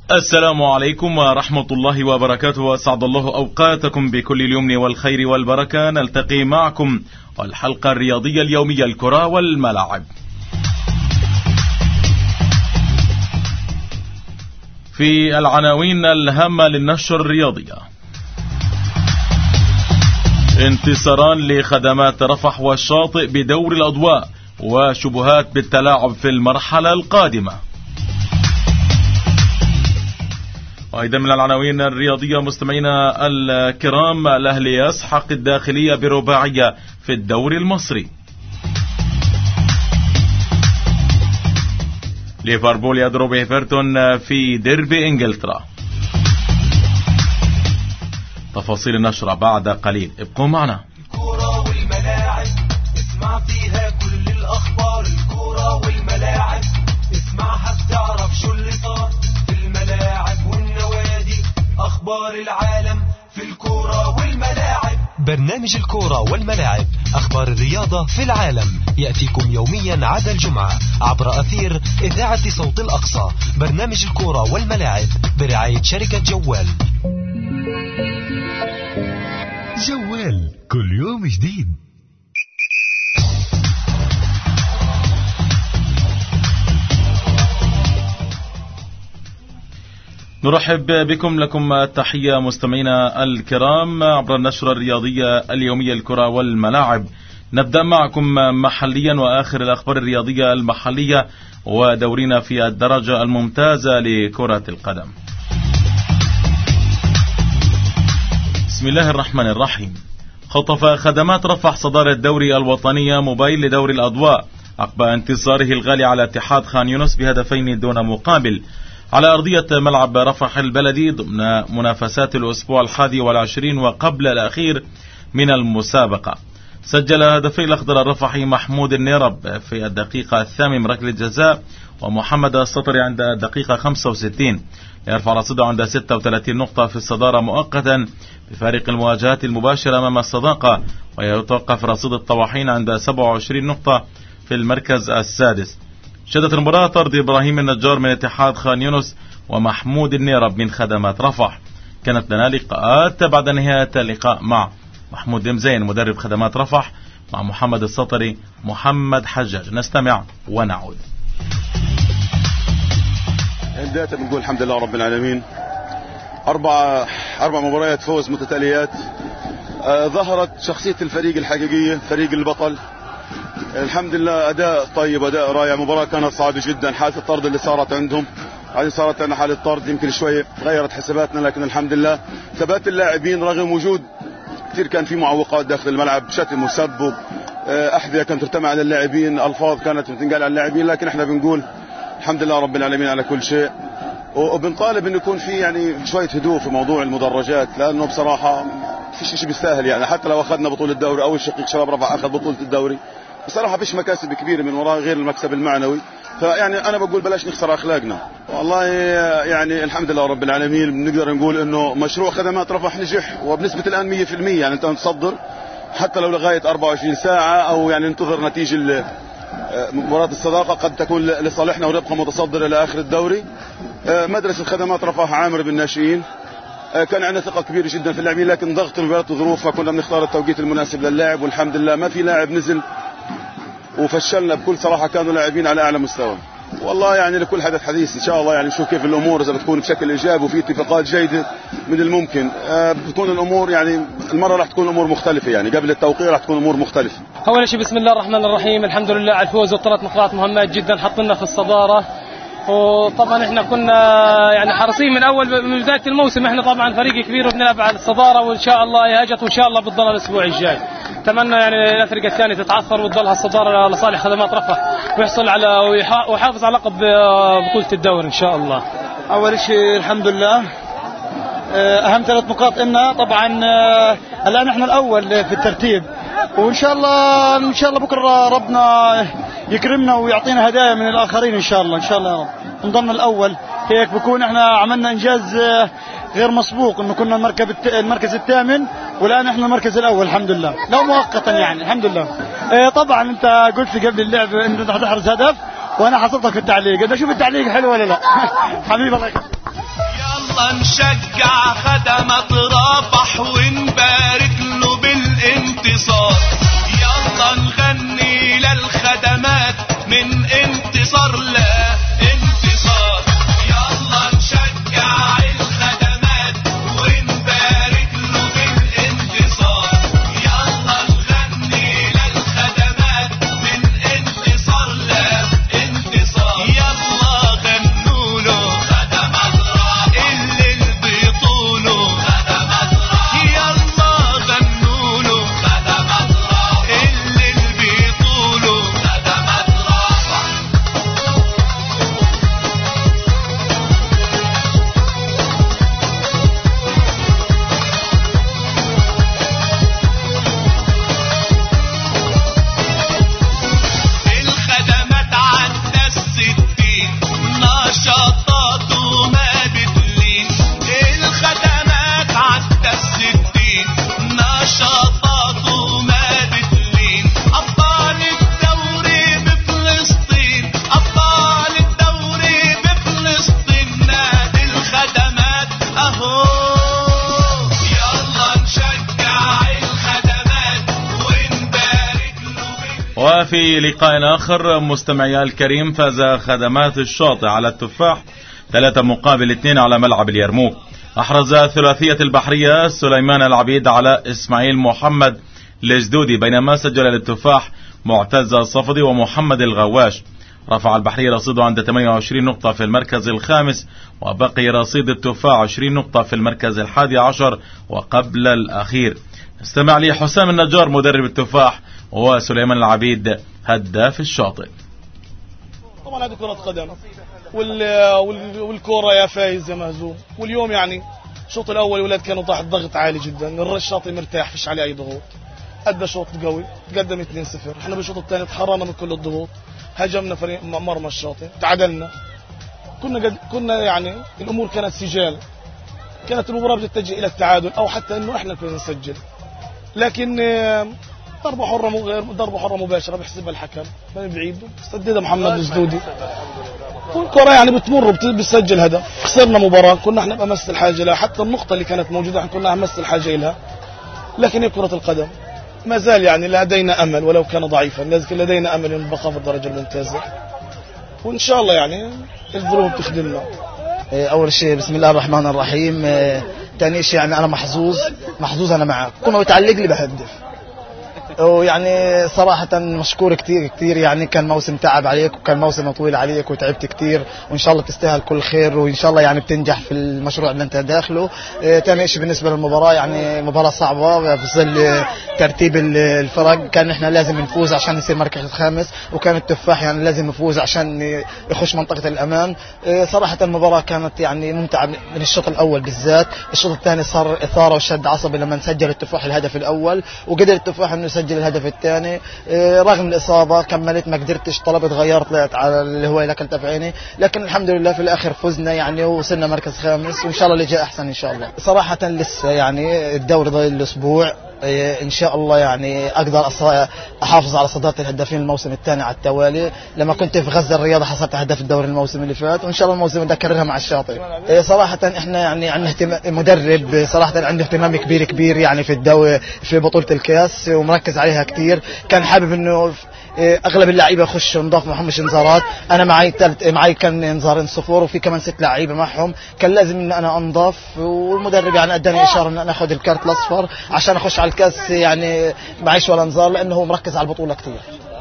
السلام عليكم ورحمة الله وبركاته، وأسعد الله أوقاتكم بكل اليمن والخير والبركة. نلتقي معكم والحلقة الرياضية اليومية الكرة والملاعب. في العناوين الهامة للنشر الرياضية: انتصاران لخدمات رفح والشاطئ بدور الأضواء، وشبهات بالتلاعب في المرحلة القادمة. وأيضا من العناوين الرياضية مستمعينا الكرام: الأهلي يسحق الداخلية برباعية في الدوري المصري. ليفربول يضرب ايفرتون في ديربي انجلترا. تفاصيل النشرة بعد قليل، ابقوا معنا. الكرة والملاعب اسمع فيها كل الأخبار، الكرة والملاعب اسمعها بتعرف شو اللي صار في الملاعب والنوادي، أخبار العالم في الكرة والملاعب. برنامج الكرة والملاعب، أخبار الرياضة في العالم، يأتيكم يوميا عدا الجمعة عبر أثير إذاعة صوت الأقصى. برنامج الكرة والملاعب برعاية شركة جوال. جوال كل يوم جديد. نرحب بكم، لكم التحية مستمعينا الكرام عبر النشرة الرياضية اليومية الكرة والملاعب. نبدأ معكم محليا وآخر الأخبار الرياضية المحلية ودورنا في الدرجة الممتازة لكرة القدم. بسم الله الرحمن الرحيم. خطف خدمات رفح صدارة الدوري الوطنية موبايل لدوري الأضواء عقب انتصاره الغالي على اتحاد خان يونس بهدفين دون مقابل على أرضية ملعب رفح البلدي ضمن منافسات الأسبوع 21 وقبل الأخير من المسابقة. سجل هدفي الأخضر الرفحي محمود النيرب في الدقيقة 8 من ركلة جزاء، ومحمد السطري عند الدقيقة 65 ليرفع رصيده عند 36 نقطة في الصدارة مؤقتا بفارق المواجهات المباشرة أمام الصداقة، ويتوقف رصيد الطواحين عند 27 نقطة في المركز السادس. شهدت المباراة طرد إبراهيم النجار من اتحاد خان يونس ومحمود النيرب من خدمات رفح. كانت لنا لقاءات بعد نهاية اللقاء مع محمود دمزين مدرب خدمات رفح مع محمد السطري محمد حجاج. نستمع ونعود. بداية بنقول الحمد لله رب العالمين. أربع مباريات فوز متتاليات. ظهرت شخصية الفريق الحقيقية، فريق البطل. الحمد لله أداء طيب، أداء رائع. مباراة كانت صعبة جدا. حالة الطرد اللي صارت عندهم، بعدين صارت عندنا حالة طرد يمكن شوية غيرت حساباتنا، لكن الحمد لله ثبات اللاعبين رغم وجود كثير كان في معوقات داخل الملعب، شتم وسب، أحذية كانت ترتمى على اللاعبين، ألفاظ كانت بتنقال على اللاعبين، لكن احنا بنقول الحمد لله رب العالمين على كل شيء. وبنطالب انه يكون في يعني شويه هدوء في موضوع المدرجات، لانه بصراحه فيش شيء بيستاهل. يعني حتى لو اخذنا بطوله الدوري او الشقيق شباب رفح اخذ بطوله الدوري، بصراحه فيش مكاسب كبيره من وراء غير المكسب المعنوي. فيعني انا بقول بلاش نخسر اخلاقنا. والله يعني الحمد لله رب العالمين بنقدر نقول انه مشروع خدمات رفح نجح، وبنسبه الان 100%. يعني انت تصدر حتى لو لغايه 24 ساعه او يعني ننتظر نتيجه مباراة الصداقة قد تكون لصالحنا ونبقى متصدر إلى آخر الدوري. مدرسة خدمات رفح عامر بالناشئين، كان عندنا ثقة كبيرة جدا في اللاعبين، لكن ضغط المباراة وظروفها كنا بنختار التوقيت المناسب للاعب، والحمد لله ما في لاعب نزل وفشلنا. بكل صراحة كانوا لاعبين على أعلى مستوى. والله يعني لكل حدث حديث إن شاء الله. يعني نشوف كيف الأمور إذا بتكون بشكل إيجابي وفي اتفاقات جيدة من الممكن بتكون الأمور يعني المرة راح تكون الأمور مختلفة. يعني قبل التوقيع راح تكون الأمور مختلفة. أول شيء بسم الله الرحمن الرحيم، الحمد لله على الفوز والثلاث نقاط مهمات جدا حطنا في الصدارة. وطبعا احنا كنا يعني حريصين من بداية الموسم. احنا طبعا فريق كبير وبنلعب على الصدارة، وإن شاء الله هي اجت وإن شاء الله بتضل الأسبوع الجاي. اتمنى يعني الفرقة الثانية تتعثر وتضلها الصدارة لصالح خدمات رفح ويحصل على ويحافظ على لقب بطولة الدوري إن شاء الله. أول شيء الحمد لله أهم 3 نقاط إلنا طبعا. الآن احنا الأول في الترتيب، وإن شاء الله بكرة ربنا يكرمنا ويعطينا هدايا من الآخرين إن شاء الله. إن شاء الله يا رب نضمن الأول، هيك بكون احنا عملنا إنجاز غير مسبوق، إنه كنا المركز الثامن والآن احنا المركز الأول الحمد لله، لو مؤقتا يعني الحمد لله. طبعا أنت قلت لي قبل اللعب إنه أنت هتحرز هدف، وأنا حصلتك في التعليق. بدي أشوف التعليق حلو ولا لا. حبيبي الله يخليك. يلا نشجع خدمات رفح ونبارك له بالانتصار. يلا نغني للخدمات من انتصار لانتصار. يلا نشجع الخدمات ونبارك له بالانتصار. يلا نغني للخدمات من انتصار لانتصار. يلا غنوا له خدمات رفح اللي بيطولوا خدمات رفح. يلا غنوا له خدمات رفح اللي بيطولوا خدمات رفح. الخدمات عدى 60 نشاطات وما بتلين. الخدمات عدى 60 نشاطات وما بتلين. أبطال الدوري بفلسطين، أبطال الدوري بفلسطين. نادي الخدمات أهو. يلا نشجع الخدمات ونبارك له. وفي لقاء آخر مستمعي الكريم، فاز خدمات الشاطئ على التفاح 3-2 على ملعب اليرموك. أحرز ثلاثية البحرية سليمان العبيد على إسماعيل محمد الجدودي، بينما سجل للتفاح معتز الصفدي ومحمد الغواش. رفع البحرية رصيده عند 28 نقطة في المركز الخامس، وبقي رصيد التفاح 20 نقطة في المركز 11 وقبل الأخير. استمع لي حسام النجار مدرب التفاح وسليمان العبيد هداف الشاطئ. طبعا هذه كرة قدم والكرة يا فايز يا مهزوم. واليوم يعني الشوط الاول الولاد كانوا تحت ضغط عالي جدا، الشاطئ مرتاح فيش عليه اي ضغوط، ادى شوط قوي تقدم 2-0. احنا بالشوط الثاني تحررنا من كل الضغوط، هاجمنا فريق مرمى الشاطئ، تعادلنا. كنا يعني الامور كانت سجال، كانت المباراة بتتجه الى التعادل او حتى انه احنا كنا نسجل، لكن ضربة حرة غير ضربة حرة مباشرة بيحسبها الحكم من بعيد، سددها محمد الجدودي. والكرة يعني بتمر بتسجل هدف. خسرنا مباراة كنا احنا بأمس الحاجة لها، حتى النقطة اللي كانت موجودة احنا كنا أمس الحاجة لها، لكن هي كرة القدم ما زال يعني لدينا أمل ولو كان ضعيفا، لكن لدينا أمل أن نبقى في الدرجة الممتازة، وإن شاء الله يعني الظروف تخدمنا. اول شيء بسم الله الرحمن الرحيم. ثاني شيء يعني انا محظوظ انا معك، كل ما بتعلق لي بهدف. ويعني صراحة مشكور كتير يعني كان موسم تعب عليك وكان موسم طويل عليك وتعبت كتير، وإن شاء الله تستاهل كل خير، وإن شاء الله يعني بتنجح في المشروع اللي أنت داخله. تاني شيء بالنسبة للمباراة يعني مباراة صعبة في ظل ترتيب الفرق، كان إحنا لازم نفوز عشان نصير مركز الخامس، وكان التفاح يعني لازم يفوز عشان يخش منطقة الأمان. صراحة المباراة كانت يعني ممتعة من الشوط الأول بالذات. الشوط الثاني صار إثارة وشد عصبي لما نسجل التفاح الهدف الأول، وقدر التفاح إنه يسجل الهدف الثاني رغم الإصابة. كملت ما قدرتش، طلبت غيرت طلعت على اللي هو اللي أكلت بعيني، لكن الحمد لله في الآخر فزنا يعني وصلنا مركز خامس، وإن شاء الله اللي جاء أحسن إن شاء الله. صراحة لسه يعني الدوري ضايل الأسبوع، إن شاء الله يعني أقدر أحافظ على صدارة الهدافين الموسم الثاني على التوالي. لما كنت في غزة الرياضة حصلت هدف الدوري الموسم اللي فات، وإن شاء الله الموسم ده أكررها مع الشاطئ. صراحة إحنا يعني عندنا مدرب صراحة عنده اهتمام كبير يعني في الدوري في بطولة الكاس، ومركز عليها كتير. كان حابب إنه اغلب اللعيبه يخشوا نضاف معهم مش انذارات. انا معي كان انذارين صفور، وفي كمان 6 لعيبه معهم، كان لازم ان انا انضاف، والمدرب يعني اداني اشاره ان انا اخذ الكارت الاصفر عشان اخش على الكاس يعني معيش ولا انذار، لانه هو مركز على البطوله كتير.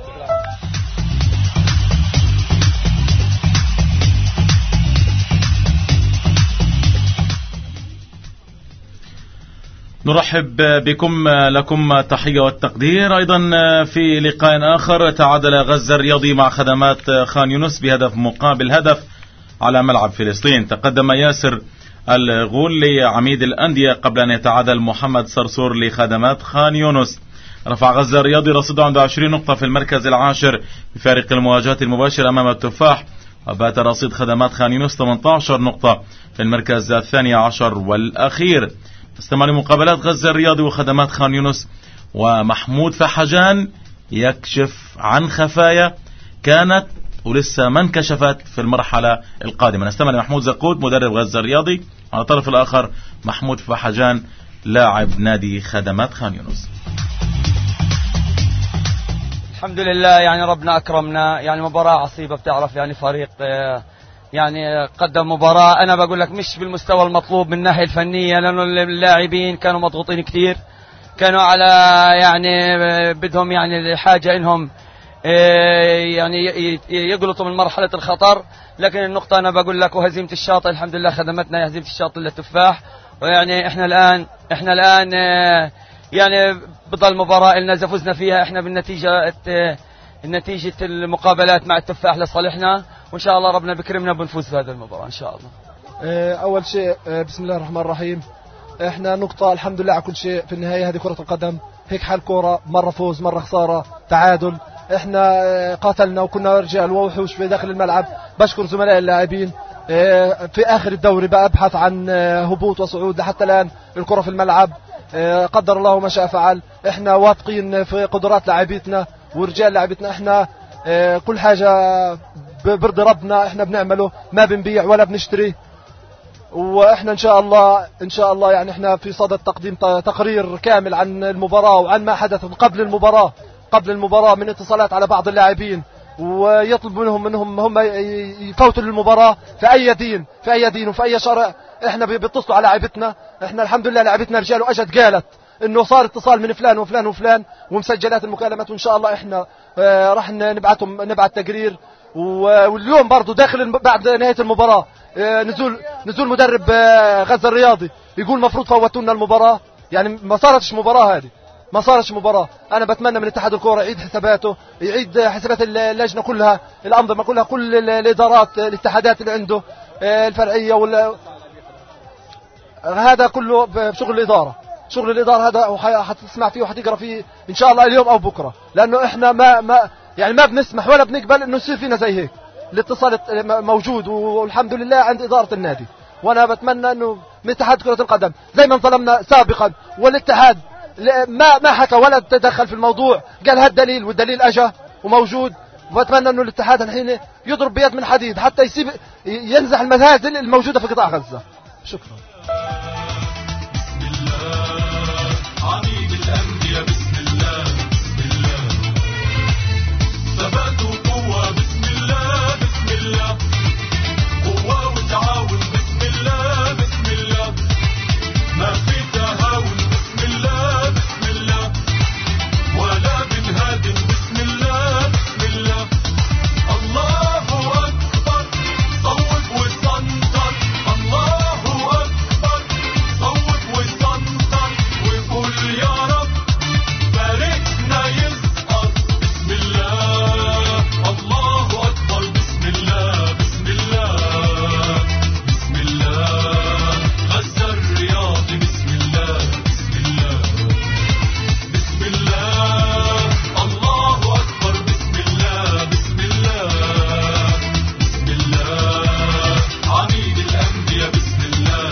نرحب بكم، لكم تحية والتقدير. أيضا في لقاء آخر تعادل غزة الرياضي مع خدمات خان يونس بهدف مقابل هدف على ملعب فلسطين. تقدم ياسر الغول لعميد الأندية قبل أن يتعادل محمد صرصور لخدمات خان يونس. رفع غزة الرياضي رصيده عنده 20 نقطة في المركز العاشر بفارق المواجهات المباشرة أمام التفاح، وبات رصيد خدمات خان يونس 18 نقطة في المركز 12 والأخير. استمع لمقابلات غزة الرياضي وخدمات خان يونس، ومحمود فحجان يكشف عن خفايا كانت ولسه ما انكشفت في المرحلة القادمة. نستمع لمحمود زقود مدرب غزة الرياضي، على الطرف الآخر محمود فحجان لاعب نادي خدمات خان يونس. الحمد لله يعني ربنا أكرمنا، يعني مباراة عصيبة، بتعرف يعني فريق يعني قدم مباراة أنا بقول لك مش بالمستوى المطلوب من الناحية الفنية، لأنه اللاعبين كانوا مضغوطين كتير، كانوا على يعني بدهم يعني حاجة إنهم يعني يقلطوا من مرحلة الخطر. لكن النقطة أنا بقول لك وهزيمة الشاطئ الحمد لله خدمتنا هزيمة الشاطئ للتفاح. ويعني احنا الآن يعني بضل مباراة لنا إذا فزنا فيها احنا بالنتيجة المقابلات مع التفاح لصالحنا، وإن شاء الله ربنا بكرمنا بنفوز في هذه المباراة إن شاء الله. أول شيء بسم الله الرحمن الرحيم، احنا نقطة الحمد لله على كل شيء، في النهاية هذه كرة القدم، هيك حال كرة، مرة فوز مرة خسارة تعادل. احنا قاتلنا وكنا رجال ووحوش في داخل الملعب. بشكر زملاء اللاعبين في آخر الدوري بأبحث عن هبوط وصعود، حتى الآن الكرة في الملعب، قدر الله ما شاء فعل. احنا واثقين في قدرات لاعبيتنا ورجال لاعبيتنا، احنا كل حاجة برضي ربنا احنا بنعمله، ما بنبيع ولا بنشتري. واحنا ان شاء الله يعني احنا في صدد تقديم تقرير كامل عن المباراة وعن ما حدث قبل المباراة من اتصالات على بعض اللاعبين، ويطلب منهم هم يفوتوا للمباراة في أي دين وفي أي شرع. احنا بيتصلوا على لاعبتنا، احنا الحمد لله لاعبتنا رجال واجد قالت انه صار اتصال من فلان وفلان وفلان ومسجلات المكالمات، وان شاء الله احنا راح نبعث تقرير. واليوم برضو داخل بعد نهاية المباراة نزول مدرب غزة الرياضي يقول مفروض فوتونا المباراة، يعني ما صارتش مباراة. أنا بتمنى من اتحاد الكرة يعيد حساباته، يعيد حسابات اللجنة كلها، الأنظمة كلها، كل الإدارات الاتحادات اللي عنده الفرعية هذا كله بشغل الإدارة هذا وحتسمع فيه وحتقرأ فيه إن شاء الله اليوم أو بكرة، لأنه إحنا ما بنسمح ولا بنقبل إنه يصير فينا زي هيك. الاتصال موجود والحمد لله عند إدارة النادي، وأنا بتمنى إنه من اتحاد كرة القدم زي ما ظلمنا سابقا والاتحاد ما حكى ولا تدخل في الموضوع، قال هذا دليل والدليل أجا وموجود. وأتمنى إنه الاتحاد الحين يضرب بيد من حديد حتى ينزح المزازل الموجودة في قطاع غزة. شكرا. عميد الأنبياء بسم الله ثبات وقوة بسم الله قوة وتعاون بسم الله ما في تهاون بسم الله ولا بنهادم بسم الله الله أكبر صوت وسنطر الله أكبر صوت وسنطر وقول يا رب باركنا يسقط بسم الله الله أكبر بسم الله غزة الرياضي بسم الله الله أكبر بسم الله عميد الأنبياء بسم الله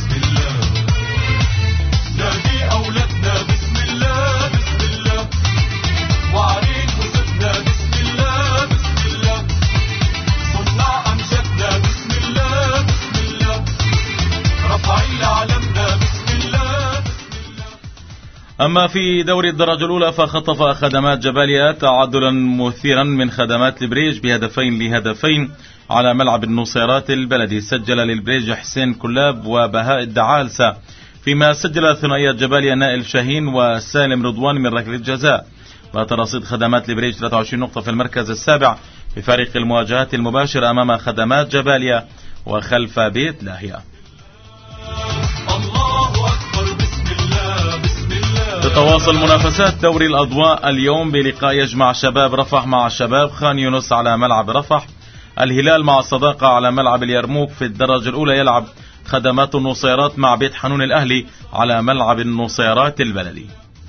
نادي أولادنا بسم الله وعرين وسطنا بسم الله صنع أمجدنا بسم الله رفعي لعلمنا بسم الله. أما في دوري الدرجة الأولى فخطف خدمات جباليا تعادلا مثيرا من خدمات البريج بهدفين على ملعب النصيرات البلدي. سجل للبريج حسين كلاب وبهاء الدعالسة، فيما سجل ثنائية جباليا نائل شاهين وسالم رضوان من ركلة جزاء. وترصيد خدمات البريج 23 نقطة في المركز السابع بفارق المواجهات المباشرة أمام خدمات جباليا وخلف بيت لاهية. تتواصل منافسات دوري الأضواء اليوم بلقاء يجمع شباب رفح مع شباب خان يونس على ملعب رفح. الهلال مع الصداقة على ملعب اليرموك. في الدرجة الأولى يلعب خدمات النصيرات مع بيت حنون الأهلي على ملعب النصيرات البلدي.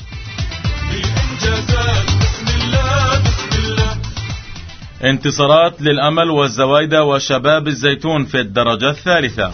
انتصارات للأمل والزوايدة وشباب الزيتون في الدرجة الثالثة.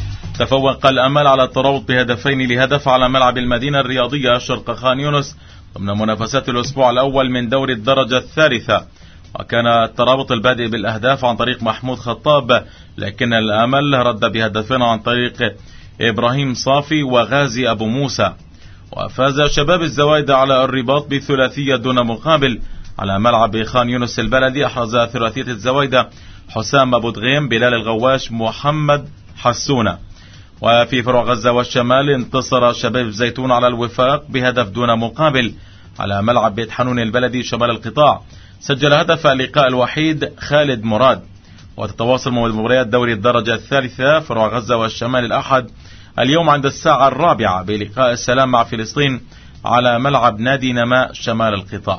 تفوق الأمل على التراوط بهدفين لهدف على ملعب المدينة الرياضية شرق خان يونس ضمن منافسات الأسبوع الأول من دوري الدرجة الثالثة. وكان الترابط البادئ بالأهداف عن طريق محمود خطاب، لكن الأمل رد بهدفين عن طريق إبراهيم صافي وغازي أبو موسى. وفاز شباب الزوايدة على الرباط بثلاثية دون مقابل على ملعب خان يونس البلدي. أحرز ثلاثية الزوايدة حسام أبو دغيم، بلال الغواش، محمد حسونة. وفي فروع غزة والشمال انتصر شباب الزيتون على الوفاق بهدف دون مقابل على ملعب بيت حنون البلدي شمال القطاع. سجل هدف اللقاء الوحيد خالد مراد. وتتواصل مباريات دوري الدرجة الثالثة فروع غزة والشمال الأحد اليوم عند الساعة 4 بلقاء السلام مع فلسطين على ملعب نادي نماء شمال القطاع.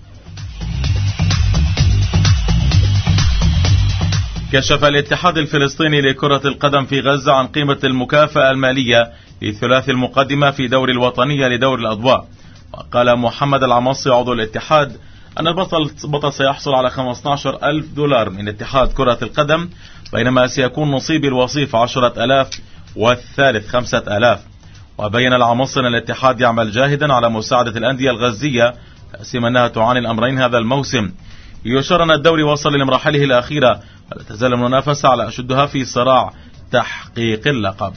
كشف الاتحاد الفلسطيني لكرة القدم في غزة عن قيمة المكافأة المالية لثلاثي المقدمة في دوري الوطنية لدور الأضواء. وقال محمد العماصي عضو الاتحاد أن البطل سيحصل على 15,000 دولار من اتحاد كرة القدم، بينما سيكون نصيب الوصيف 10,000 والثالث 5,000. وبين العماصي أن الاتحاد يعمل جاهدا على مساعدة الأندية الغزية تأسيما أنها تعاني الأمرين هذا الموسم. يشار أن الدوري وصل لمراحله الأخيرة ولا تزال المنافسة على أشدها في صراع تحقيق اللقب.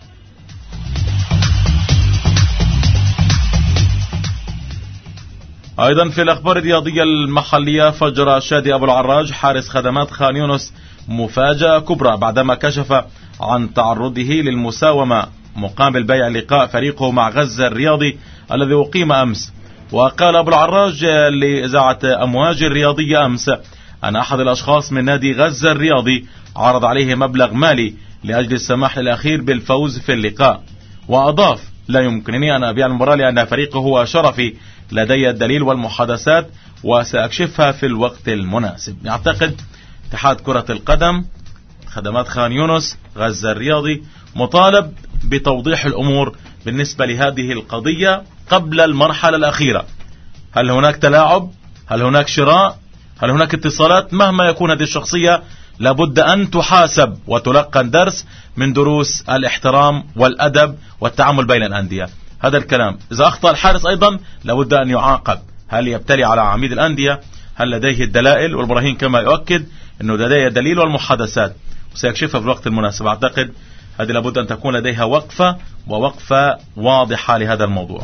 أيضا في الأخبار الرياضية المحلية، فجر شادي أبو العراج حارس خدمات خان يونس مفاجأة كبرى بعدما كشف عن تعرضه للمساومة مقابل بيع لقاء فريقه مع غزة الرياضي الذي أقيم أمس. وقال أبو العراج لإذاعة أمواج الرياضية أمس أن أحد الأشخاص من نادي غزة الرياضي عرض عليه مبلغ مالي لأجل السماح الأخير بالفوز في اللقاء. وأضاف: لا يمكنني أن أبيع المباراة لأن فريقه هو شرفي، لدي الدليل والمحادثات وسأكشفها في الوقت المناسب. يعتقد اتحاد كرة القدم خدمات خان يونس غزة الرياضي مطالب بتوضيح الأمور بالنسبة لهذه القضية قبل المرحلة الأخيرة. هل هناك تلاعب؟ هل هناك شراء؟ هل هناك اتصالات؟ مهما يكون هذه الشخصية لابد أن تحاسب وتلقن درس من دروس الاحترام والأدب والتعامل بين الأندية. هذا الكلام. إذا أخطأ الحارس أيضا لابد أن يعاقب. هل يبتلي على عميد الأندية؟ هل لديه الدلائل والبراهين كما يؤكد أنه لديه الدليل والمحادثات وسيكشفها في الوقت المناسب؟ أعتقد هذه لابد أن تكون لديها وقفة واضحة لهذا الموضوع.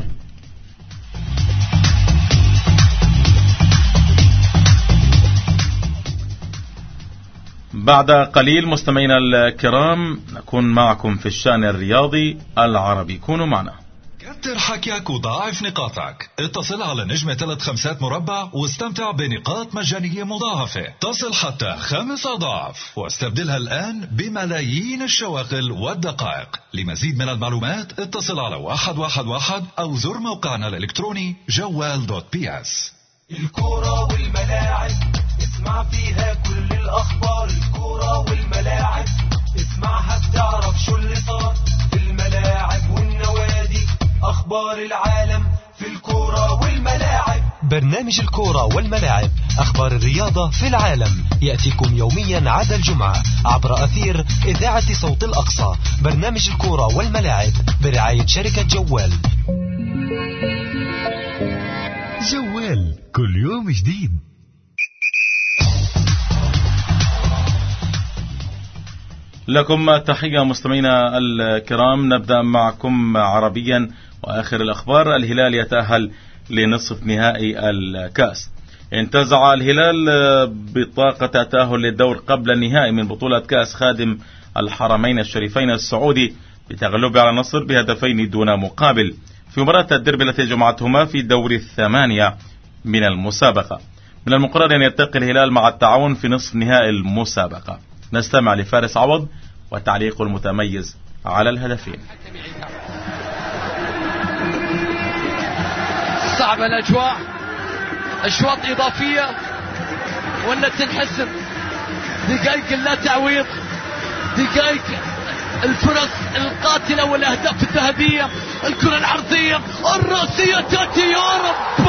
بعد قليل مستمعينا الكرام نكون معكم في الشأن الرياضي العربي. كونوا معنا. كتر حكيك وضاعف نقاطك. اتصل على نجمة 3 مربع واستمتع بنقاط مجانية مضاعفة تصل حتى 5 أضعاف، واستبدلها الآن بملايين الشواغل والدقائق. لمزيد من المعلومات اتصل على 111 أو زر موقعنا الإلكتروني جوال.ps. الكرة والملاعب اسمع فيها كل الأخبار. الكرة والملاعب اسمعها بتعرف شو اللي صار في الملاعب والنوادي. أخبار العالم في الكرة والملاعب. برنامج الكرة والملاعب، أخبار الرياضة في العالم، يأتيكم يوميا عدا الجمعة عبر أثير إذاعة صوت الأقصى. برنامج الكرة والملاعب برعاية شركة جوال. جوال كل يوم جديد. لكم تحية مستمعينا الكرام. نبدأ معكم عربيا وآخر الأخبار. الهلال يتأهل لنصف نهائي الكأس. انتزع الهلال بطاقة التأهل للدور قبل النهائي من بطولة كأس خادم الحرمين الشريفين السعودي بتغلبه على النصر بهدفين دون مقابل في مباراة الديربي التي جمعتهما في دور 8 من المسابقة. من المقرر أن يلتقي الهلال مع التعاون في نصف نهائي المسابقة. نستمع لفارس عوض وتعليقه المتميز على الهدفين. صعبة الأجواء، أشواط إضافية ولا تنحسب، دقائق لا تعويض، دقائق الفرص القاتلة والأهداف الذهبية. الكرة العرضية الرأسية تأتي يا رب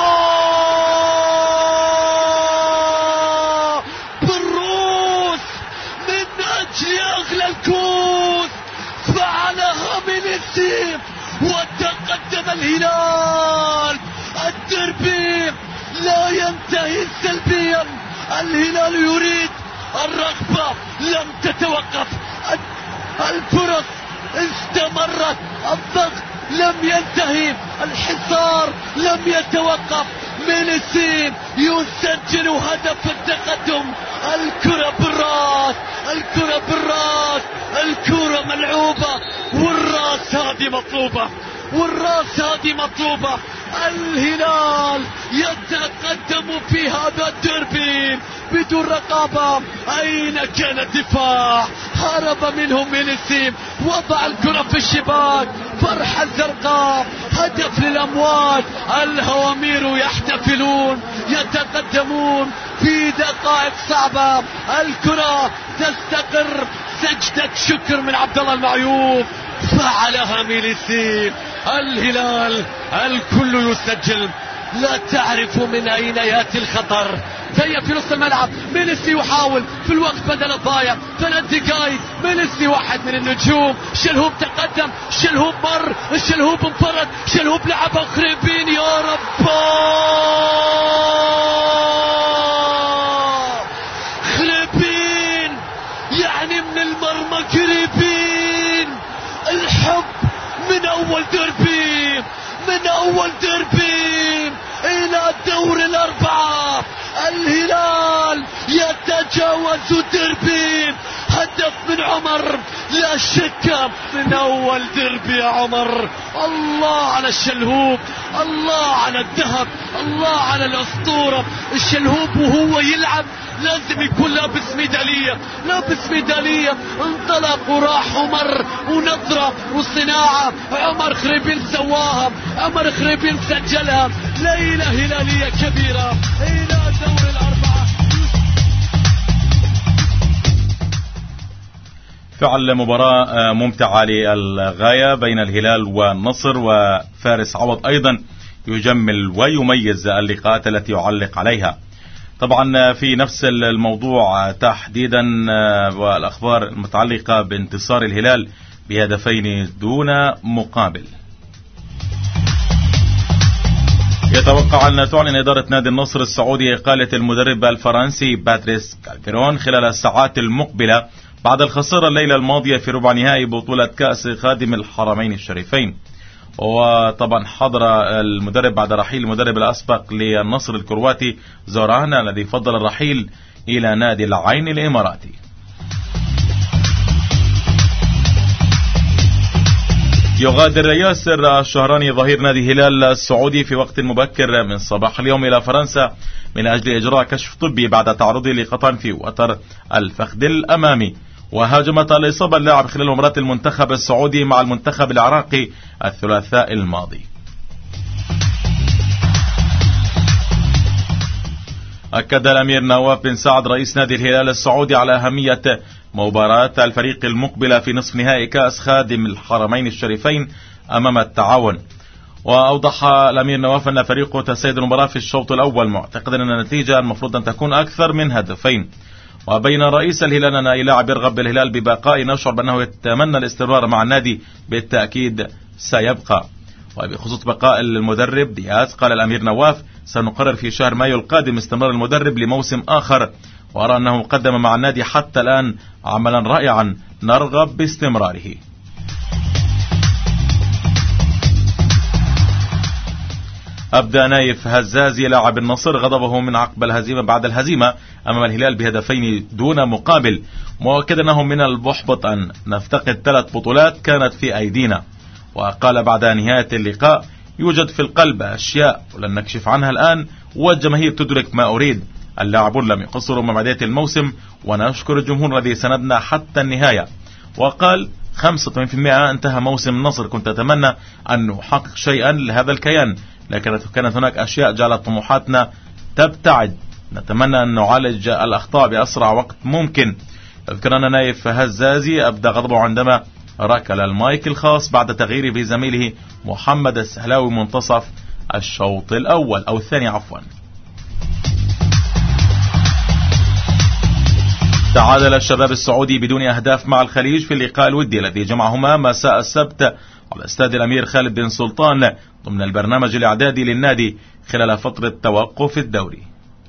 بالروس من أجل أغلى الكوس. فعلها من السيف وتقدم الهلال الديربي لا ينتهي سلبيا. الهلال يريد الرغبة لم تتوقف، الفرص استمرت، الضغط لم ينتهي، الحصار لم يتوقف. ميليسي يسجل هدف التقدم. الكرة بالراس، الكرة بالراس، الكرة ملعوبة، والراس هذه مطلوبة، والراس هذه مطلوبة. الهلال يتقدم في هذا الديربي بدون رقابة. أين كان الدفاع؟ هرب منهم ميليسي، وضع الكرة في الشباك. فرحة زرقاء، هدف للأموات. الهوامير يحتفلون، يتقدمون في دقائق صعبة. الكرة تستقر، سجدة شكر من عبد الله المعيوف، فعلها ميليسي. الهلال الكل يسجل، لا تعرف من أين يأتي الخطر. هيا في نص الملعب، ميليسي يحاول في الوقت بدل الضايع، 3 دقائق. ميليسي واحد من النجوم. شلهوب تقدم، شلهوب مر، شلهوب انفرد، شلهوب لعب خريبين. يا رب خريبين، يعني من المرمى قريبين. الحب من أول ديربي، من أول ديربي إلى دور الأربعة. الهلال يتجاوز الديربي. هدف من عمر لا شك، من أول ديربي يا عمر. الله على الشلهوب، الله على الذهب، الله على الأسطورة. الشلهوب وهو يلعب لازم يكون لابس ميدالية، لابس ميدالية. انطلق وراح عمر، ونظرة وصناعة. عمر خريبين سواها، عمر خريبين سجلها. ليلة هلالية كبيرة إلى دور الأربعة. فعل مباراة ممتعة للغاية بين الهلال والنصر، وفارس عوض أيضا يجمل ويميز اللقاءات التي يعلق عليها. طبعا في نفس الموضوع تحديدا والأخبار المتعلقة بانتصار الهلال بهدفين دون مقابل. يتوقع أن تعلن إدارة نادي النصر السعودي إقالة المدرب الفرنسي باتريس كالبيرون خلال الساعات المقبلة بعد الخسارة الليلة الماضية في ربع نهائي بطولة كأس خادم الحرمين الشريفين. وطبعا حضر المدرب بعد رحيل المدرب الأسبق للنصر الكرواتي زوران الذي فضل الرحيل إلى نادي العين الإماراتي. يغادر ياسر الشهراني ظهير نادي هلال السعودي في وقت مبكر من صباح اليوم إلى فرنسا من أجل إجراء كشف طبي بعد تعرضه لقطع في وتر الفخذ الأمامي. وهاجمت الإصابة اللاعب خلال مباراة المنتخب السعودي مع المنتخب العراقي الثلاثاء الماضي. أكد الأمير نواف بن سعد رئيس نادي الهلال السعودي على أهمية مباراة الفريق المقبلة في نصف نهائي كأس خادم الحرمين الشريفين أمام التعاون. وأوضح الأمير نواف أن فريقه تسيد المباراة في الشوط الأول، معتقدا أن النتيجة المفروض أن تكون أكثر من هدفين. وبين رئيس الهلال أن أي لاعب يرغب بالهلال ببقاء نشعر بأنه يتمنى الاستمرار مع النادي بالتأكيد سيبقى. وبخصوص بقاء المدرب دياز قال الأمير نواف سنقرر في شهر مايو القادم استمرار المدرب لموسم آخر، وأرى أنه قدم مع النادي حتى الآن عملا رائعا نرغب باستمراره. أبدى نايف هزازي لاعب النصر غضبه من عقب الهزيمة بعد الهزيمة أمام الهلال بهدفين دون مقابل، مؤكدا أنه من المحبط أن نفتقد 3 بطولات كانت في أيدينا. وقال بعد نهاية اللقاء يوجد في القلب أشياء ولن نكشف عنها الآن، والجماهير تدرك ما أريد. اللاعبون لم يقصروا مع بداية الموسم، ونشكر الجمهور الذي سندنا حتى النهاية. وقال 85% انتهى موسم النصر، كنت أتمنى أن نحقق شيئا لهذا الكيان، لكن كانت هناك أشياء جعلت طموحاتنا تبتعد. نتمنى أن نعالج الأخطاء بأسرع وقت ممكن. يذكر أن نايف هزازي أبدى غضبه عندما ركل المايك الخاص بعد تغييره بزميله محمد السهلاوي منتصف الشوط الأول أو الثاني عفوا. تعادل الشباب السعودي بدون أهداف مع الخليج في اللقاء الودي الذي جمعهما مساء السبت على استاد الأمير خالد بن سلطان ضمن البرنامج الإعدادي للنادي خلال فترة توقف الدوري.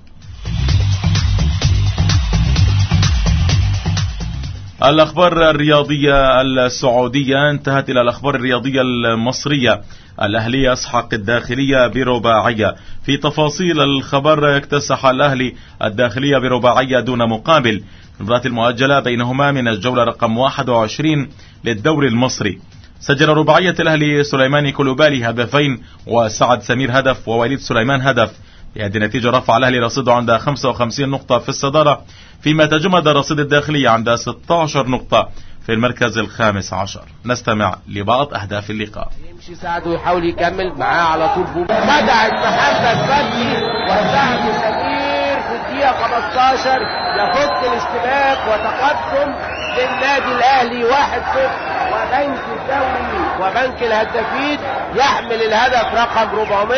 الأخبار الرياضية السعودية انتهت إلى الأخبار الرياضية المصرية. الأهلي يسحق الداخلية برباعية. في تفاصيل الخبر، اكتسح الأهلي الداخلية برباعية دون مقابل المباراة المؤجلة بينهما من الجولة رقم 21 للدوري المصري. سجل رباعية الأهلي سليماني كلوبالي هدفين وسعد سمير هدف ووليد سليمان هدف. بهذه النتيجة رفع الأهلي رصيده عند 55 نقطة في الصدارة، فيما تجمد رصيد الداخلية عند 16 نقطة في المركز الخامس عشر. نستمع لبعض أهداف اللقاء. يمشي سعد ويحاول يكمل معاه على طول بدأت محمد فتحي وسعد سمير في الدقيقة 15 يفك الاشتباك وتقدم للنادي الأهلي 1-0. وبنك الدوري وبنك الهدافين يحمل الهدف رقم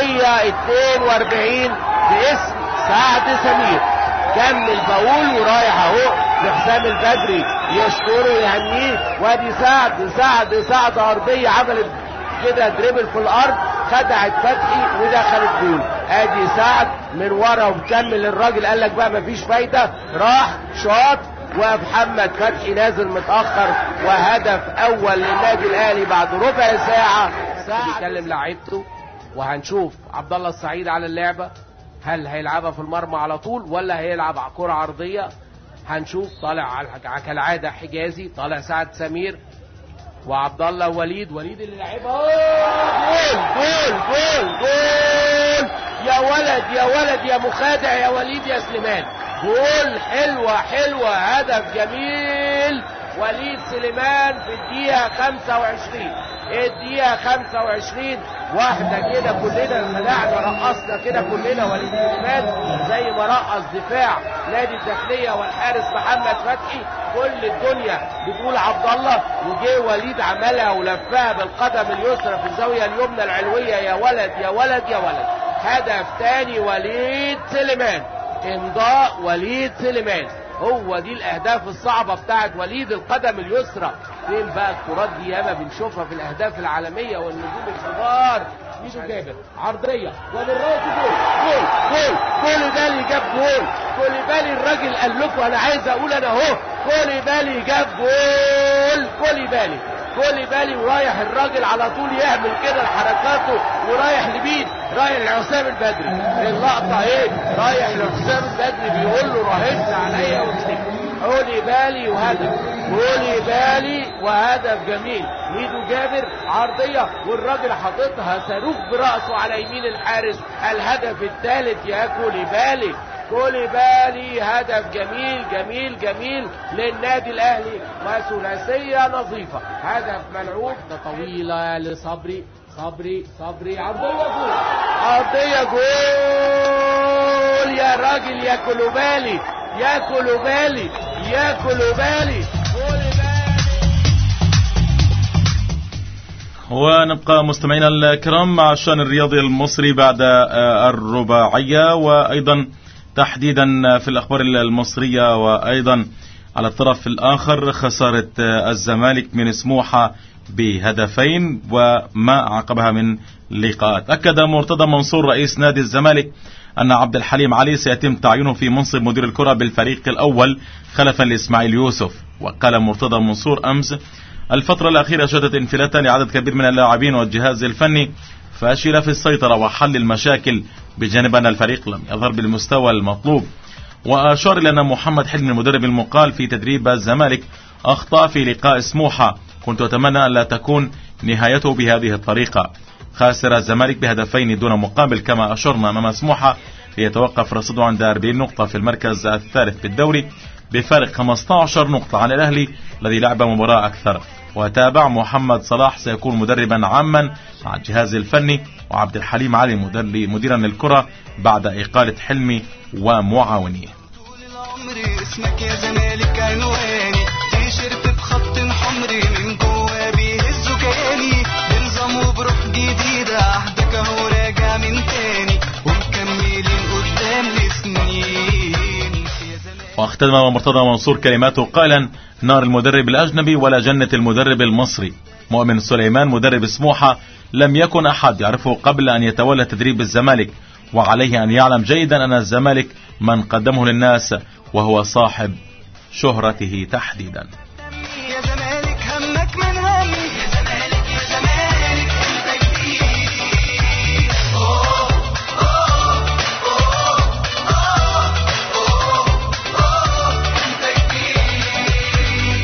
442 باسم سعد سمير. كمل بقول ورايح اهو لحسام البدري يشكره ويهنيه. وادي سعد ارضيه عملت كده دريبل في الارض، خدعت فتحي ودخلت جول. ادي سعد من ورا ومكمل. الراجل قال لك بقى مفيش فايده، راح شاط ومحمد فتحي نازل متاخر وهدف اول للنادي الاهلي بعد ربع ساعه. بيكلم لاعيبته وهنشوف عبد الله السعيد على اللعبه، هل هيلعبها في المرمى على طول ولا هيلعب على كرة عرضية؟ هنشوف. طالع كالعادة حجازي، طالع سعد سمير وعبد الله وليد اللي لعبها. جول يا ولد يا مخادع يا وليد يا سليمان. جول حلوة هدف جميل. وليد سليمان في الدقيقة 25. الدقيقة 25 واحدة كده كلنا خلعنا رقصنا كده كلنا وليد سليمان زي ما رقص دفاع نادي الداخلية والحارس محمد فتحي. كل الدنيا بتقول عبد الله، وجه وليد عملها ولفها بالقدم اليسرى في الزاوية اليمنى العلوية. يا ولد. هدف تاني وليد سليمان، امضاء وليد سليمان. هو دي الاهداف الصعبة بتاعت وليد القدم اليسرى. فين بقى الكرات دي؟ ياما بنشوفها في الاهداف العالمية والنجوم الكبار. ميدو جابر عرضية وبالراس جول. كوليبالي جاب جول. كوليبالي الراجل قال لكم انا عايز اقول انا اهو. كوليبالي جاب جول. كوليبالي ورايح الراجل على طول يعمل كده حركاته ورايح لمين؟ رايح لحسام البدري. اللقطة ايه؟ رايح لحسام البدري بيقول له راهنت عليا وكسبت. كوليبالي وهدف جميل. ميدو جابر عرضية والراجل حاططها صاروخ برأسه على يمين الحارس. الهدف الثالث يا كوليبالي هدف جميل للنادي الاهلي وثلاثية نظيفة. هدف ملعوب طويلة لصبري. عرضية جول يا راجل يا كوليبالي. ونبقى مستمعينا الكرام مع الشأن الرياضي المصري بعد الرباعية، وأيضا تحديدا في الأخبار المصرية. وأيضا على الطرف الآخر خسارة الزمالك من سموحة بهدفين وما عقبها من لقاءات. أكد مرتضى منصور رئيس نادي الزمالك أن عبد الحليم علي سيتم تعيينه في منصب مدير الكرة بالفريق الأول خلفا لإسماعيل يوسف. وقال مرتضى منصور أمس: الفترة الأخيرة شهدت انفلاتا لعدد كبير من اللاعبين والجهاز الفني، فاشل في السيطرة وحل المشاكل، بجانب أن الفريق لم يظهر بالمستوى المطلوب. وأشار إلى أن محمد حلمي المدرب المقال في تدريب الزمالك أخطأ في لقاء سموحة، كنت أتمنى أن لا تكون نهايته بهذه الطريقة. خاسر الزمالك بهدفين دون مقابل، كما أشرنا أمام سموحة ليتوقف رصيده عند 40 نقطة في المركز الثالث بالدوري بفارق 15 نقطة عن الأهلي الذي لعب مباراة أكثر. وتابع: محمد صلاح سيكون مدربا عاما مع الجهاز الفني، وعبد الحليم علي مديرا للكرة بعد إقالة حلمي ومعاونيه. اسمك يا زمالك عنواني، تيشيرت بخط حمري من جوا بيهزوا كياني، بنظام وبروح جديدة عهدك اهو راجع من تاني ومكملين قدام لسنين. واختتم مرتضى منصور كلماته قائلا: نار المدرب الأجنبي ولا جنة المدرب المصري. مؤمن سليمان مدرب سموحة لم يكن أحد يعرفه قبل أن يتولى تدريب الزمالك، وعليه أن يعلم جيدا أن الزمالك من قدمه للناس وهو صاحب شهرته تحديدا. يا زمالك همك من همي، يا زمالك يا زمالك انت كبير. انت كبير.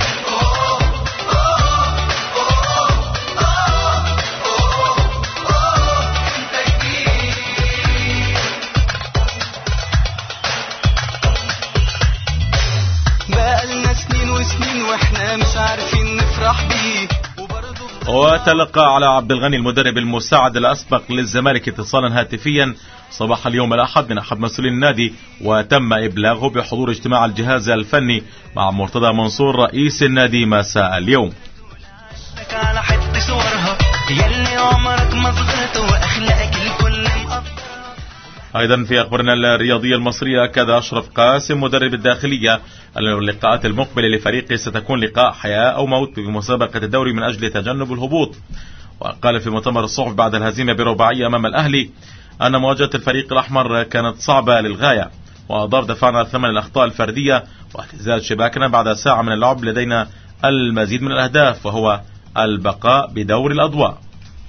بقالنا سنين وسنين واحنا مش عارفين نفرح بيه. وتلقى على عبد الغني المدرب المساعد الأسبق للزمالك اتصالا هاتفيا صباح اليوم الأحد من أحد مسؤولين النادي، وتم إبلاغه بحضور اجتماع الجهاز الفني مع مرتضى منصور رئيس النادي مساء اليوم. على حد صورها يلي عمرك ما صغرت واخلاقك الكل أيضا في أخبارنا الرياضية المصرية، أكد أشرف قاسم مدرب الداخلية أن اللقاءات المقبلة لفريقه ستكون لقاء حياة أو موت في مسابقة الدوري من أجل تجنب الهبوط. وقال في مؤتمر الصحف بعد الهزيمة برباعية أمام الأهلي أن مواجهة الفريق الأحمر كانت صعبة للغاية، وأضاف دفعنا ثمن الأخطاء الفردية واهتزاز شباكنا بعد ساعة من اللعب لدينا المزيد من الأهداف وهو البقاء بدور الأضواء.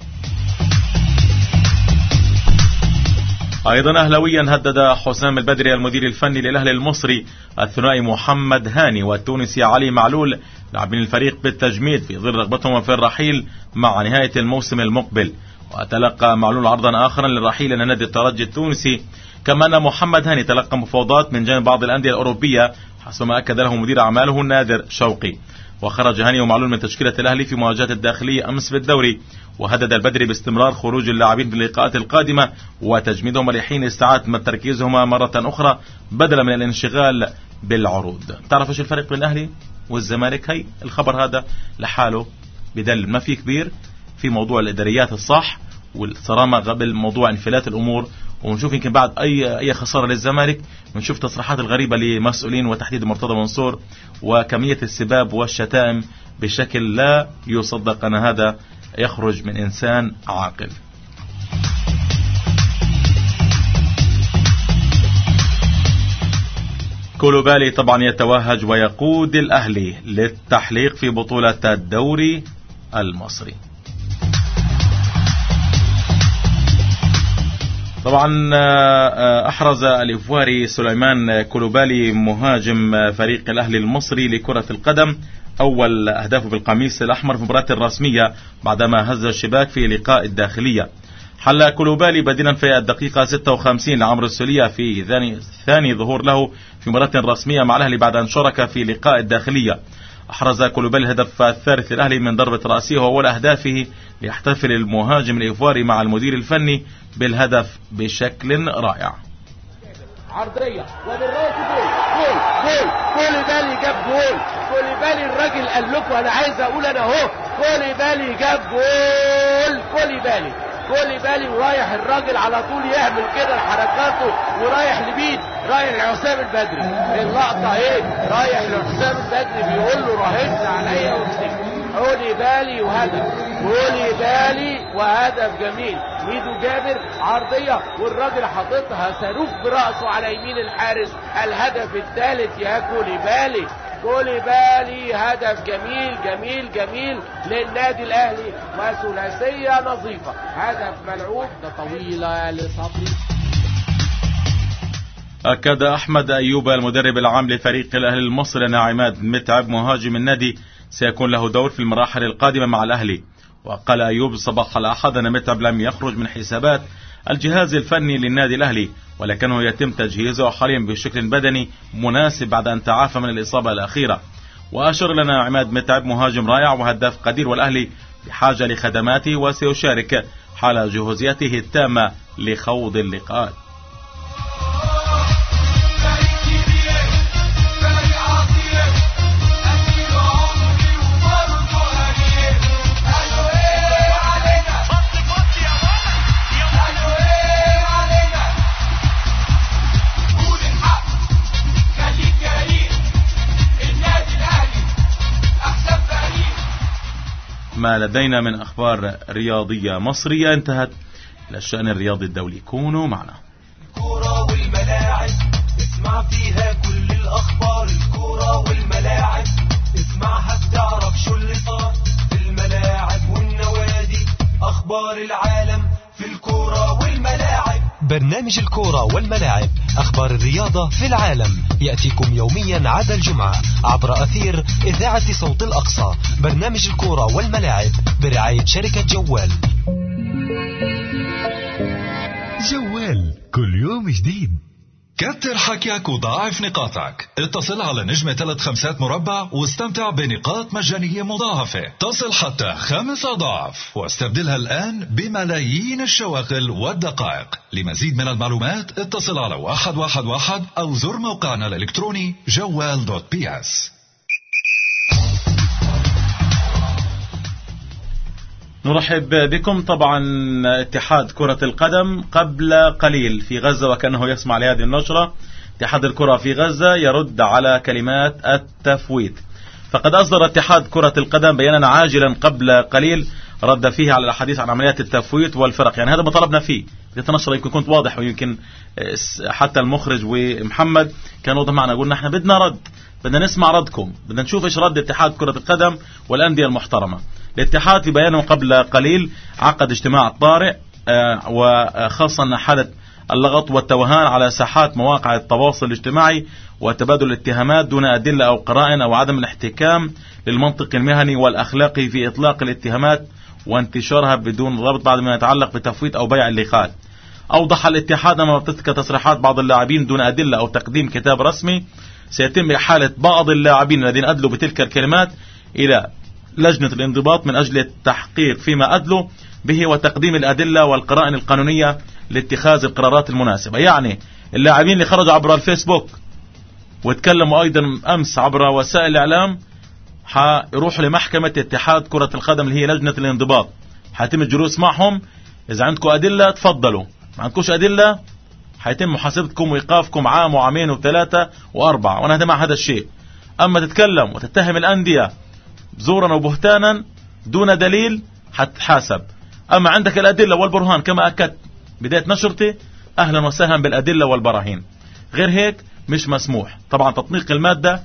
أيضا أهلويا هدد حسام البدري المدير الفني للأهلي المصري الثنائي محمد هاني والتونسي علي معلول لاعبين الفريق بالتجميد في ظل رغبتهم في الرحيل مع نهاية الموسم المقبل. وتلقى معلول عرضا آخرا للرحيل إلى نادي الترجي التونسي، كما أن محمد هاني تلقى مفاوضات من جانب بعض الأندية الأوروبية حسب ما أكد له مدير أعماله نادر شوقي. وخرج هاني ومعلول من تشكيلة الأهلي في مواجهة الداخلية أمس بالدوري، وهدد البدري باستمرار خروج اللاعبين في اللقاءات القادمة وتجميدهم لحين استعادة تركيزهما مرة أخرى بدلا من الانشغال بالعروض. تعرف ايش الفرق بين الأهلي والزمالك؟ هي الخبر هذا لحاله بدل ما في كبير في موضوع الإداريات الصح والصرامة قبل موضوع انفلات الأمور، ونشوف يمكن بعد أي خسارة للزمالك ونشوف تصريحات الغريبة لمسؤولين وتحديد مرتضى منصور وكمية السباب والشتائم بشكل لا يصدق أن هذا يخرج من إنسان عاقل. كولوبالي طبعا يتوهج ويقود الأهلي للتحليق في بطولة الدوري المصري. طبعا أحرز الإيفواري سليمان كولوبالي مهاجم فريق الأهلي المصري لكرة القدم أول أهدافه بالقميص الأحمر في مباراة رسمية بعدما هز الشباك في لقاء الداخلية. حل كولوبالي بديلا في الدقيقة 56 لعمرو السولية في ثاني ظهور له في مباراة رسمية مع الأهلي بعد أن شارك في لقاء الداخلية. أحرز كولوبالي الهدف الثالث للأهلي من ضربة رأسية وأول أهدافه، ليحتفل المهاجم الإيفواري مع المدير الفني بالهدف بشكل رائع. عرضية وبالراس جول كولوبالي جاب جول. كولوبالي الراجل قال لكم انا عايز اقول انا اهو كولوبالي جاب جول. كولوبالي ورايح الراجل على طول يعمل كده حركاته ورايح لمين؟ رايح لحسام البدري. اللقطة ايه؟ رايح لحسام البدري بيقول له راهنت عليا وكسبت. كولوبالي وهدف جميل. ميدو جابر عرضية والراجل حاططها صاروخ برأسه على يمين الحارس. الهدف الثالث يا كولوبالي هدف جميل للنادي الأهلي وثلاثية نظيفة. هدف ملعوب ده طويلة لصبري. أكد أحمد أيوب المدرب العام لفريق الأهلي المصري أن عماد متعب مهاجم النادي سيكون له دور في المراحل القادمة مع الأهلي. وقال أيوب صباح الأحد أن متعب لم يخرج من حسابات الجهاز الفني للنادي الأهلي، ولكنه يتم تجهيزه حاليا بشكل بدني مناسب بعد أن تعافى من الإصابة الأخيرة. وأشار لنا عماد متعب مهاجم رائع وهداف قدير، والأهلي بحاجة لخدماته وسيشارك حال جهوزيته التامة لخوض اللقاءات. ما لدينا من أخبار رياضية مصرية انتهت إلى الشأن الرياضي الدولي. كونوا معنا. الكورة والملاعب اسمع فيها كل الأخبار. الكورة والملاعب اسمعها بتعرف شو اللي صار في الملاعب والنوادي. أخبار العالم في الكورة والملاعب. برنامج الكورة والملاعب، أخبار الرياضة في العالم، يأتيكم يوميا عدا الجمعة عبر أثير إذاعة صوت الأقصى. برنامج الكورة والملاعب برعاية شركة جوال. جوال كل يوم جديد. كتر حكيك وضاعف نقاطك. اتصل على نجمة 3 مربع واستمتع بنقاط مجانية مضاعفة تصل حتى 5 أضعاف، واستبدلها الآن بملايين الشواغل والدقائق. لمزيد من المعلومات اتصل على 111 أو زر موقعنا الإلكتروني جوال.ps. نرحب بكم. طبعا اتحاد كرة القدم قبل قليل في غزة، وكأنه يسمع لهذه النشرة، اتحاد الكرة في غزة يرد على كلمات التفويت. فقد أصدر اتحاد كرة القدم بيانا عاجلا قبل قليل رد فيه على الحديث عن عمليات التفويت والفرق. يعني هذا ما طلبنا فيه في النشرة، يمكن كنت واضح، ويمكن حتى المخرج ومحمد كانوا واضح معنا. قلنا احنا بدنا رد، بدنا نسمع ردكم، بدنا نشوف ايش رد اتحاد كرة القدم والأندية المحترمة. الاتحاد في بيانه قبل قليل عقد اجتماع طارئ وخاصة أن حالة اللغط والتوهان على ساحات مواقع التواصل الاجتماعي وتبادل الاتهامات دون أدلة أو قرائن أو عدم الاحتكام للمنطق المهني والأخلاقي في إطلاق الاتهامات وانتشارها بدون ربط بعد ما يتعلق بتفويت أو بيع اللقاءات. أوضح الاتحاد أمام تصريحات بعض اللاعبين دون أدلة أو تقديم كتاب رسمي سيتم إحالة بعض اللاعبين الذين أدلوا بتلك الكلمات إلى لجنة الانضباط من أجل التحقيق فيما أدلوا به وتقديم الأدلة والقرائن القانونية لاتخاذ القرارات المناسبة. يعني اللاعبين اللي خرجوا عبر الفيسبوك وتكلموا أيضا أمس عبر وسائل الإعلام حيروحوا لمحكمة اتحاد كرة القدم اللي هي لجنة الانضباط، حيتم الجلوس معهم. إذا عندكم أدلة تفضلوا، ما عندكوش أدلة حيتم محاسبتكم وإيقافكم عام وعامين وثلاثة وأربعة، وأنا مع هذا الشيء. أما تتكلم وتتهم الأندية زورا وبهتانا دون دليل حتحاسب. أما عندك الأدلة والبرهان كما أكدت بداية نشرتي، أهلا وسهلا بالأدلة والبراهين، غير هيك مش مسموح. طبعا تطبيق المادة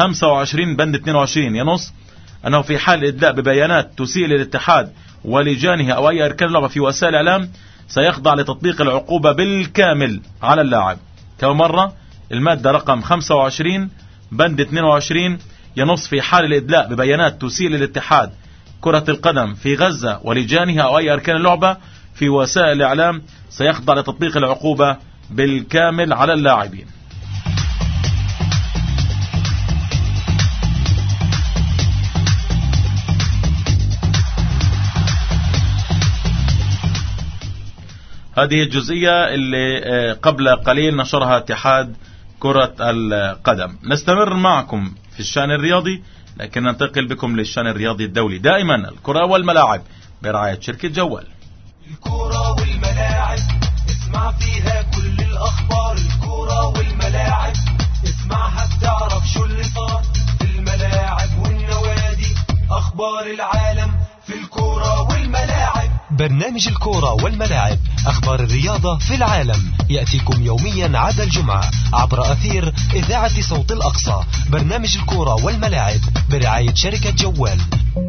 25 بند 22 ينص أنه في حال الإدلاء ببيانات تسيء للاتحاد ولجانه أو أي أركان لعبة في وسائل الإعلام سيخضع لتطبيق العقوبة بالكامل على اللاعب. كما مرة المادة رقم 25 بند 22 ينص في حال الإدلاء ببيانات تسيء للاتحاد كرة القدم في غزة ولجانها أو أي أركان اللعبة في وسائل الإعلام سيخضع لتطبيق العقوبة بالكامل على اللاعبين. هذه الجزئية اللي قبل قليل نشرها اتحاد كرة القدم. نستمر معكم في الشأن الرياضي، لكن ننتقل بكم للشأن الرياضي الدولي. دائما الكرة والملاعب برعاية شركة جوال. الكرة والملاعب اسمع فيها كل الأخبار. الكرة والملاعب اسمعها بتعرف شو اللي صار في الملاعب والنوادي. أخبار العالم في الكرة والملاعب. برنامج الكورة والملاعب، أخبار الرياضة في العالم، يأتيكم يوميا عدا الجمعة عبر أثير إذاعة صوت الأقصى. برنامج الكورة والملاعب برعاية شركة جوال.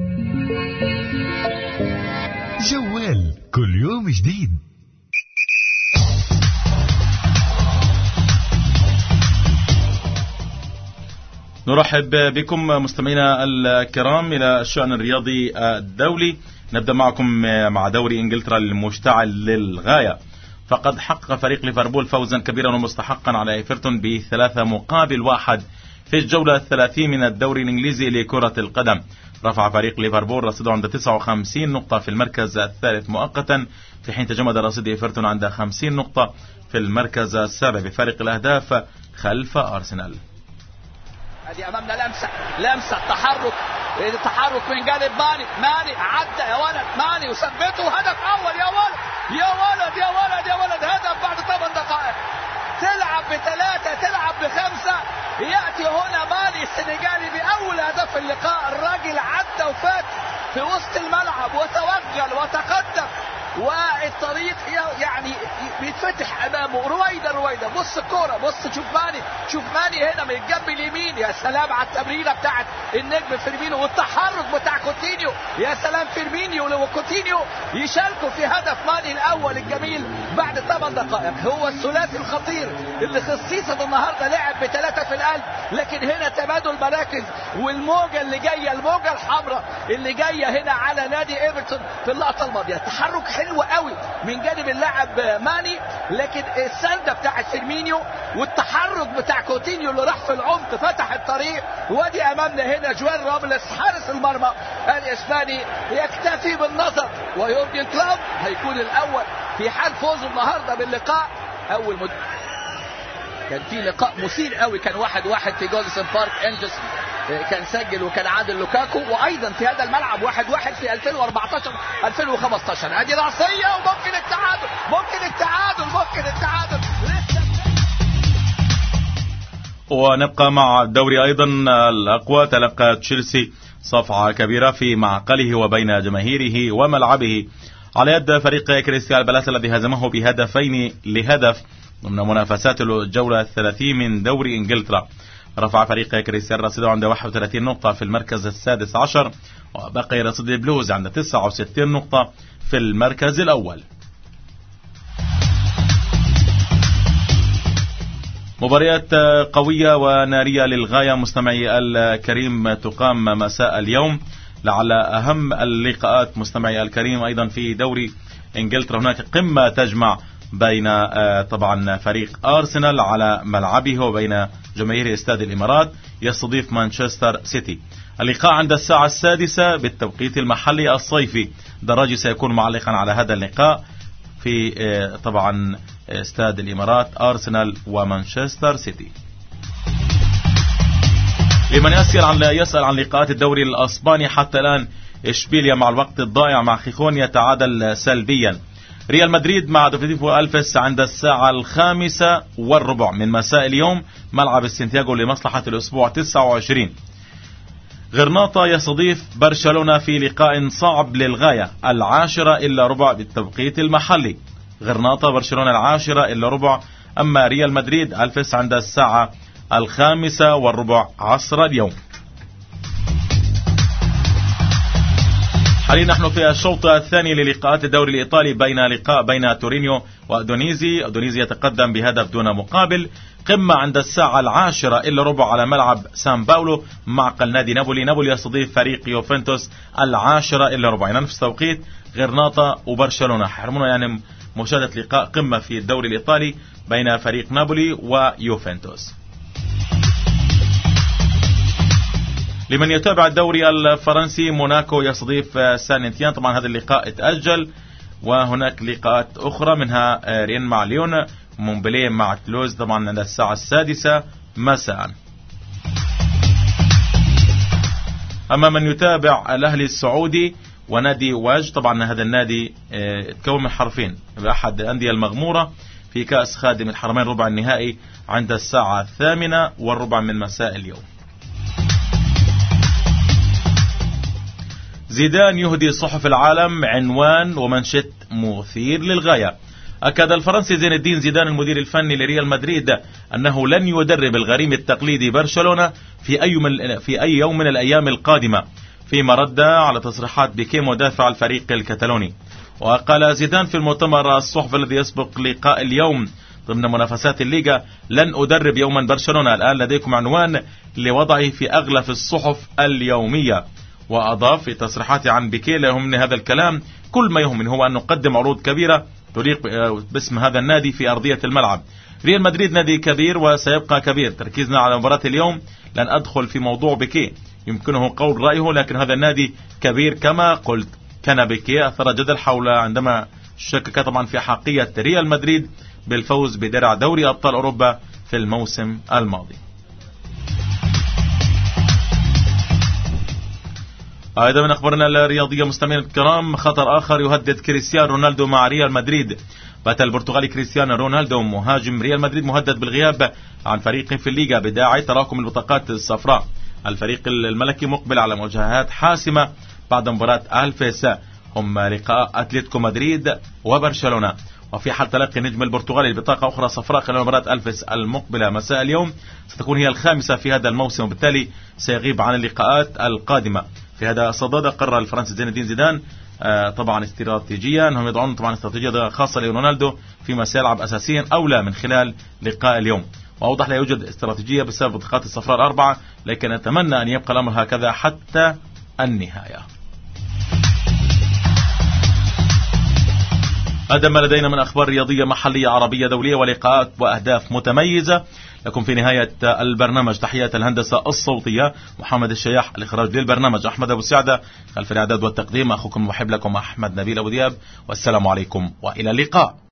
جوال كل يوم جديد. نرحب بكم مستمعينا الكرام إلى الشأن الرياضي الدولي. نبدأ معكم مع دوري إنجلترا المشتعل للغاية. فقد حقق فريق ليفربول فوزا كبيرا ومستحقا على إيفرتون ب3-1 في الجولة 30 من الدوري الإنجليزي لكرة القدم. رفع فريق ليفربول رصيده عند 59 نقطة في المركز الثالث مؤقتا، في حين تجمد رصيد إيفرتون عند 50 نقطة في المركز السابع بفارق الأهداف خلف أرسنال. هذه أمامنا لمسة تحرك من جانب ماني عدى يا ولد ماني وثبته، هدف أول يا ولد هدف بعد 8 دقائق. تلعب ب3 تلعب ب5، يأتي هنا ماني السنغالي بأول هدف اللقاء. الراجل عدى وفات في وسط الملعب وتوغل وتقدم، والطريق يعني بيتفتح امامه رويدا. بص الكوره، بص شوف ماني هنا من الجنب اليمين، يا سلام على التمريره بتاعت النجم فيرمينيو والتحرك بتاع كوتينيو، يا سلام فيرمينيو وكوتينيو يشاركوا في هدف ماني الاول الجميل بعد 8 دقائق. هو الثلاثي الخطير اللي خصيصا النهارده لعب ب3 في القلب، لكن هنا تبادل مراكز، والموجه اللي جايه، الموجه الحمراء اللي جايه هنا على نادي ايفرتون في اللقطه الماضيه. تحرك حلو قوي من جانب اللاعب ماني، لكن السنده بتاعت فيرمينيو والتحرك بتاع كوتينيو اللي راح في العمق فتح الطريق. ودي امامنا هنا جوان راملس حارس المرمى الاسباني يكتفي بالنظر، ويورجن كلوب هيكون الاول في حال فوزه النهارده باللقاء. كان في لقاء مثير قوي، كان 1-1 في جولسون بارك، انجلز كان سجل وكان عادل لوكاكو، وايضا في هذا الملعب 1-1 في 2014 2015. ادي راسيه وممكن التعادل. ونبقى مع الدوري ايضا الاقوى. تلقى تشيلسي صفعة كبيرة في معقله وبين جماهيره وملعبه على يد فريق كريستيان بالاس الذي هزمه ب2-0 ضمن منافسات الجولة 30 من دوري انجلترا. رفع فريق كريستيان رصيده عند 31 نقطة في المركز السادس عشر، وبقي رصيد البلوز عند 69 نقطة في المركز الأول. مباريات قوية ونارية للغاية مستمعي الكريم تقام مساء اليوم. لعل أهم اللقاءات مستمعي الكريم أيضا في دوري انجلترا، هناك قمة تجمع بين طبعا فريق أرسنال على ملعبه وبين جماهير استاد الإمارات يستضيف مانشستر سيتي. اللقاء عند الساعة 6 بالتوقيت المحلي الصيفي. دراجي سيكون معلقا على هذا اللقاء في طبعا استاد الإمارات، أرسنال ومانشستر سيتي. لمن يسأل عن لقاءات الدوري الأسباني حتى الآن، إشبيليا مع الوقت الضائع مع خيخون يتعادل سلبيا. ريال مدريد مع ديبورتيفو ألفيس عند الساعة 5:15 من مساء اليوم، ملعب السنتياغو لمصلحة الأسبوع 29. غرناطة يستضيف برشلونة في لقاء صعب للغاية 10:15 بالتوقيت المحلي. غرناطة برشلونة 10:15. أما ريال مدريد ألفيس عند الساعة 5:15 عصر اليوم. حاليا نحن في الشوط الثاني للقاءات الدوري الإيطالي، بين تورينيو وأدونيزي. أدونيزي يتقدم بهدف دون مقابل. قمة عند الساعة 10:15 على ملعب سان باولو، معقل نادي نابولي. نابولي يستضيف فريق يوفنتوس 10:15 يعني نفس توقيت غرناطة وبرشلونة. حرمونا يعني مشاهدة لقاء قمة في الدوري الإيطالي بين فريق نابولي ويوفنتوس. لمن يتابع الدوري الفرنسي، موناكو يستضيف سان إتيان. طبعا هذا اللقاء اتأجل، وهناك لقاءات أخرى منها رين مع ليون، مونبليه مع تلوز طبعا عند الساعة 6 مساء. أما من يتابع الأهلي السعودي ونادي واج، طبعا هذا النادي تكون من حرفين بأحد الأندية المغمورة في كأس خادم الحرمين ربع النهائي عند الساعة 8:15 من مساء اليوم. زيدان يهدي صحف العالم عنوان ومنشط مثير للغاية. أكد الفرنسي زين الدين زيدان المدير الفني لريال مدريد أنه لن يدرب الغريم التقليدي برشلونة في أي يوم من الأيام القادمة، فيما رد على تصريحات بيكيه مدافع الفريق الكتالوني. وقال زيدان في المؤتمر الصحفي الذي يسبق لقاء اليوم ضمن منافسات الليغا: لن أدرب يوما برشلونة، الآن لديكم عنوان لوضعه في أغلف الصحف اليومية. وأضاف في تصريحاته عن بيكيه: لا يهمني هذا الكلام، كل ما يهمني هو أن نقدم عروض كبيرة تليق باسم هذا النادي في أرضية الملعب. ريال مدريد نادي كبير وسيبقى كبير. تركيزنا على مباراة اليوم، لن أدخل في موضوع بيكيه، يمكنه قول رأيه، لكن هذا النادي كبير كما قلت. كان بيكيه أثر جدل حول عندما شكك طبعا في حقية ريال مدريد بالفوز بدرع دوري أبطال أوروبا في الموسم الماضي. أيضا من أخبارنا الرياضية مستمعينا الكرام، خطر آخر يهدد كريستيانو رونالدو مع ريال مدريد. بات البرتغالي كريستيانو رونالدو مهاجم ريال مدريد مهدد بالغياب عن فريقه في الليغا بداعي تراكم البطاقات الصفراء. الفريق الملكي مقبل على مواجهات حاسمة بعد مباراة ألفيس هم لقاء أتلتيكو مدريد وبرشلونة. وفي حال تلقي النجم البرتغالي بطاقة أخرى صفراء خلال مباراة ألفيس المقبلة مساء اليوم ستكون هي الخامسة في هذا الموسم، وبالتالي سيغيب عن اللقاءات القادمة. في هذا الصدد قرر الفرنسي زين الدين زيدان طبعا استراتيجيا انهم يضعون طبعا استراتيجيه خاصه لرونالدو فيما سيلعب اساسيا او لا من خلال لقاء اليوم. واوضح لا يوجد استراتيجيه بسبب البطاقات الصفراء الاربعه، لكن اتمنى ان يبقى الامر هكذا حتى النهايه. هذا ما لدينا من اخبار رياضيه محليه عربيه دوليه ولقاءات واهداف متميزه. لكم في نهايه البرنامج تحيات الهندسه الصوتيه محمد الشياح، الاخراج للبرنامج احمد ابو سعده، خلف الاعداد والتقديم اخوكم المحب لكم احمد نبيل ابو دياب، والسلام عليكم والى اللقاء.